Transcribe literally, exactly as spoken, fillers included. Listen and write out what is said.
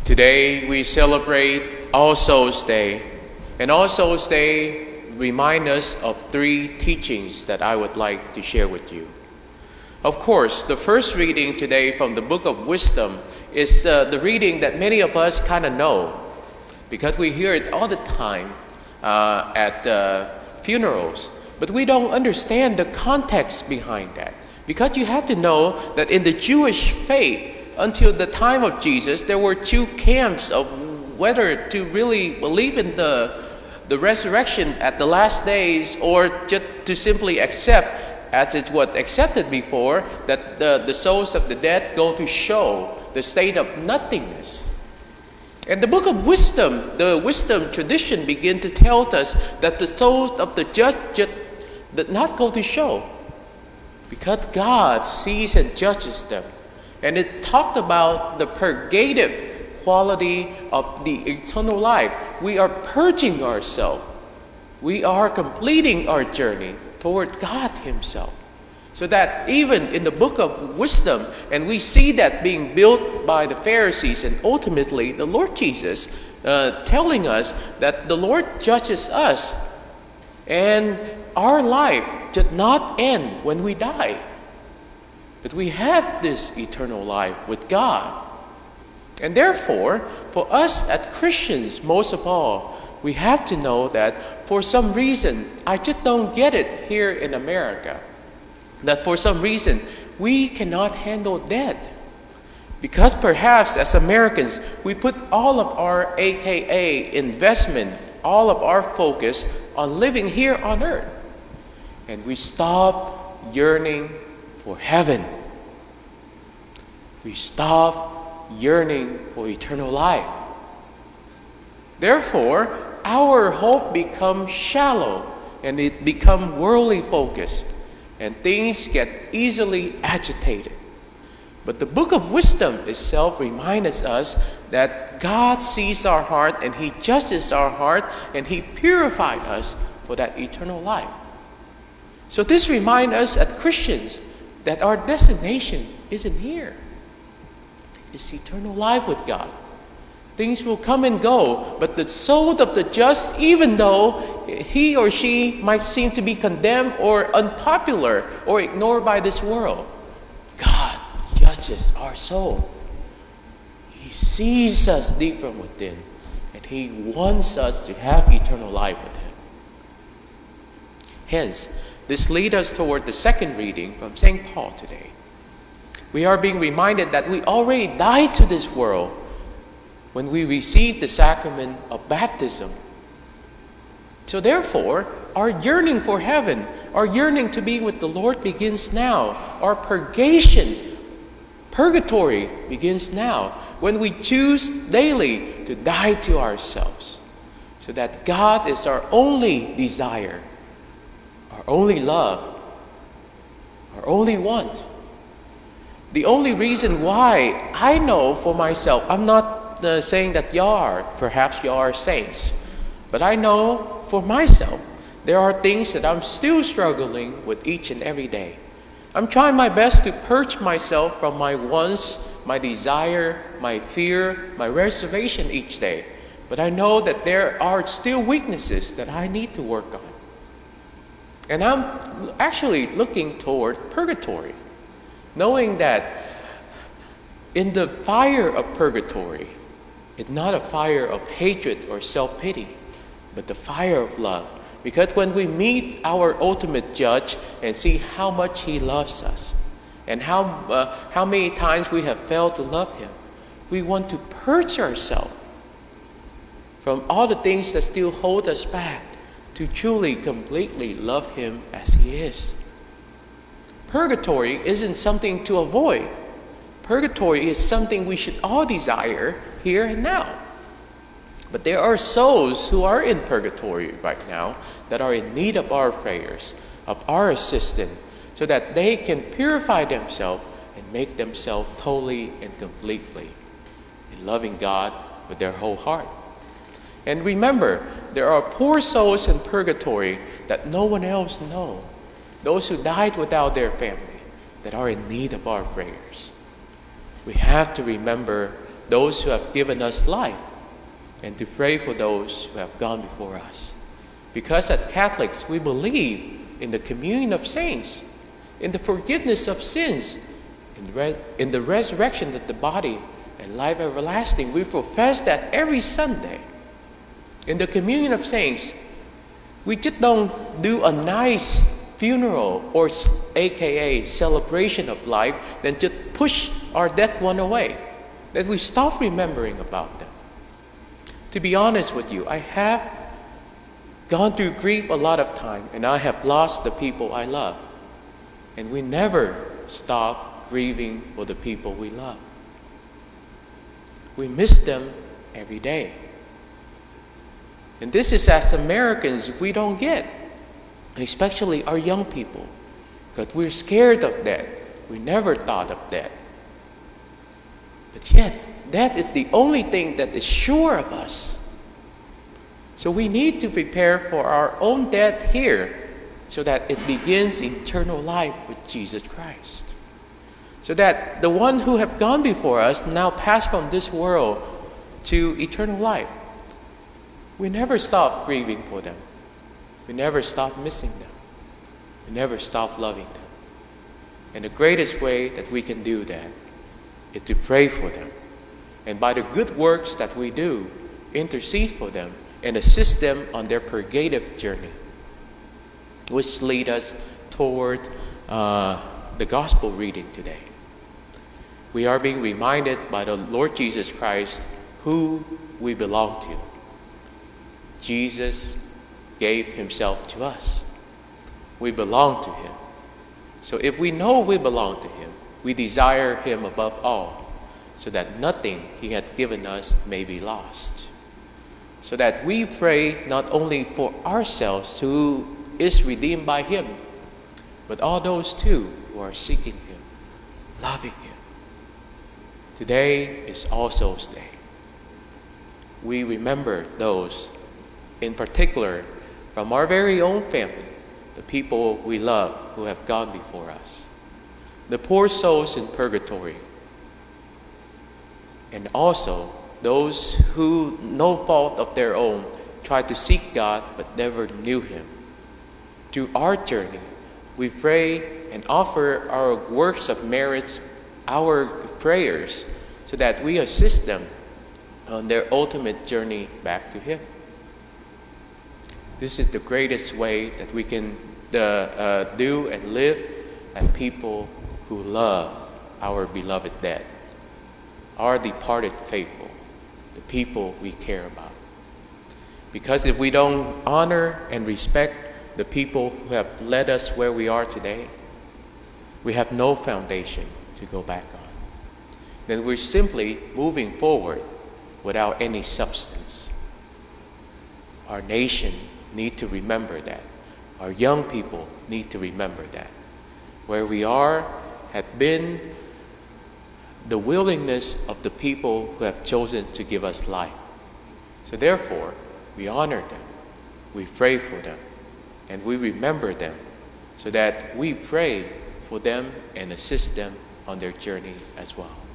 Today we celebrate All Souls Day, and All Souls Day remind us of three teachings that I would like to share with you. Of course, the first reading today from the Book of Wisdom is uh, the reading that many of us kind of know because we hear it all the time uh, at uh, funerals, but we don't understand the context behind that. Because you have to know that in the Jewish faith, until the time of Jesus, there were two camps of whether to really believe in the, the resurrection at the last days or just to simply accept, as it was accepted before, that the, the souls of the dead go to show the state of nothingness. And the Book of Wisdom, the wisdom tradition begin to tell us that the souls of the just did not go to show because God sees and judges them. And it talked about the purgative quality of the eternal life. We are purging ourselves. We are completing our journey toward God Himself. So that even in the Book of Wisdom, and we see that being built by the Pharisees and ultimately the Lord Jesus uh, telling us that the Lord judges us and our life did not end when we die. But we have this eternal life with God. And therefore, for us as Christians, most of all, we have to know that for some reason, I just don't get it here in America, that for some reason, we cannot handle death. Because perhaps as Americans, we put all of our A K A investment, all of our focus on living here on earth. And we stop yearning for heaven. We stop yearning for eternal life. Therefore, our hope becomes shallow and it becomes worldly focused, and things get easily agitated. But the Book of Wisdom itself reminds us that God sees our heart and He judges our heart and He purifies us for that eternal life. So this reminds us as Christians that our destination isn't here. It's eternal life with God. Things will come and go, but the soul of the just, even though he or she might seem to be condemned or unpopular or ignored by this world, God judges our soul. He sees us deep from within, and He wants us to have eternal life with Him. Hence, this leads us toward the second reading from Saint Paul today. We are being reminded that we already died to this world when we received the sacrament of baptism. So therefore, our yearning for heaven, our yearning to be with the Lord begins now. Our purgation, purgatory begins now when we choose daily to die to ourselves so that God is our only desire, our only love, our only want. The only reason why I know for myself, I'm not uh, saying that y'all are, perhaps y'all are saints, but I know for myself, there are things that I'm still struggling with each and every day. I'm trying my best to purge myself from my wants, my desire, my fear, my reservation each day. But I know that there are still weaknesses that I need to work on. And I'm actually looking toward purgatory, knowing that in the fire of purgatory, it's not a fire of hatred or self-pity, but the fire of love. Because when we meet our ultimate judge and see how much He loves us and how, uh, how many times we have failed to love Him, we want to purge ourselves from all the things that still hold us back to truly, completely love Him as He is. Purgatory isn't something to avoid. Purgatory is something we should all desire here and now. But there are souls who are in purgatory right now that are in need of our prayers, of our assistance, so that they can purify themselves and make themselves totally and completely in loving God with their whole heart. And remember, there are poor souls in purgatory that no one else knows. Those who died without their family that are in need of our prayers. We have to remember those who have given us life and to pray for those who have gone before us. Because as Catholics, we believe in the communion of saints, in the forgiveness of sins, in, re- in the resurrection of the body and life everlasting. We profess that every Sunday. In the communion of saints, we just don't do a nice funeral or aka celebration of life, then just push our dead one away, that we stop remembering about them. To be honest with you, I have gone through grief a lot of time, and I have lost the people I love. And we never stop grieving for the people we love. We miss them every day. And this is, as Americans, we don't get, especially our young people, because we're scared of death. We never thought of death. But yet, death is the only thing that is sure of us. So we need to prepare for our own death here, so that it begins eternal life with Jesus Christ. So that the one who have gone before us now pass from this world to eternal life. We never stop grieving for them. We never stop missing them. We never stop loving them. And the greatest way that we can do that is to pray for them. And by the good works that we do, intercede for them and assist them on their purgative journey, which lead us toward uh, the gospel reading today. We are being reminded by the Lord Jesus Christ who we belong to. Jesus gave himself to us. We belong to him. So if we know we belong to him, we desire him above all, so that nothing he hath given us may be lost. So that we pray not only for ourselves who is redeemed by him, but all those too who are seeking him, loving him. Today is All Souls Day. We remember those, in particular, from our very own family, the people we love who have gone before us, the poor souls in purgatory, and also those who, no fault of their own, tried to seek God but never knew him. Through our journey, we pray and offer our works of merits, our prayers, so that we assist them on their ultimate journey back to him. This is the greatest way that we can uh, uh, do and live as people who love our beloved dead, our departed faithful, the people we care about. Because if we don't honor and respect the people who have led us where we are today, we have no foundation to go back on. Then we're simply moving forward without any substance. Our nation needs to remember that. Our young people need to remember that. Where we are have been the willingness of the people who have chosen to give us life. So therefore, we honor them, we pray for them, and we remember them, so that we pray for them and assist them on their journey as well.